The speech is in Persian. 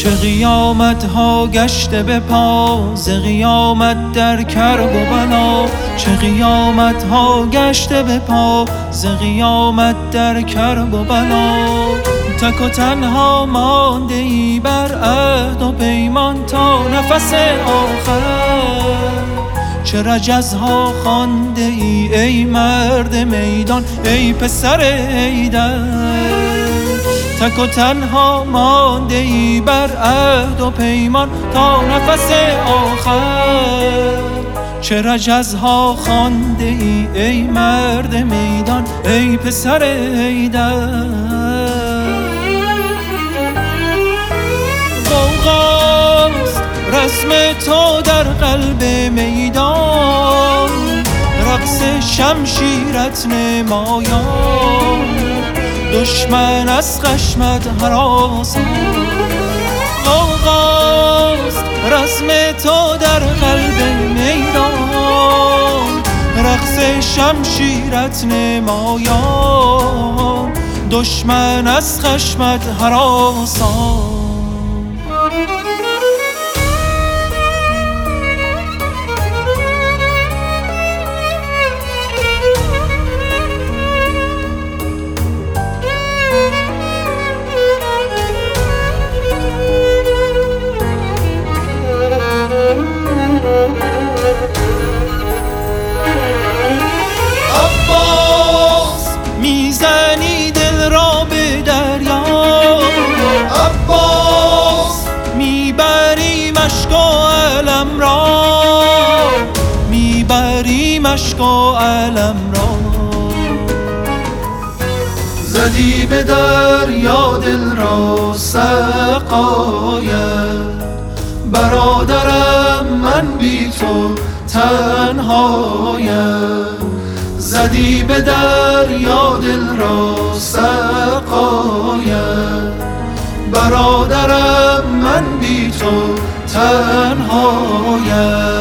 چه قیامت ها گشته به پا ز قیامت در کرب و بلا، چه قیامت ها گشته به پا ز قیامت در کرب و بلا. تک و تنها مانده ای بر عهد و پیمان تا نفس آخر، چه رجزها خوانده ای ای مرد میدان ای پسر حیدر. تک و تنها مانده ای بر عهد و پیمان تا نفس آخر، چه رجزها خوانده ای ای مرد میدان ای پسر حیدر. غوغاست رسم تو در قلب میدان، رقص شمشیرت نمایان، دشمن از خشمت هراسان. غوغاست رسم تو در قلب میدان، رقص شمشیرت نمایان، دشمن از خشمت هراسان. عباس میزنی دل را به دریا، عباس میبری مشک و علم را، میبری مشک و علم را. زدی به دریا دل را سقایت، برادرم من بی تو تنهایم. زدی به دریا دل را سقایت، برادرم من بی تو تنهایم.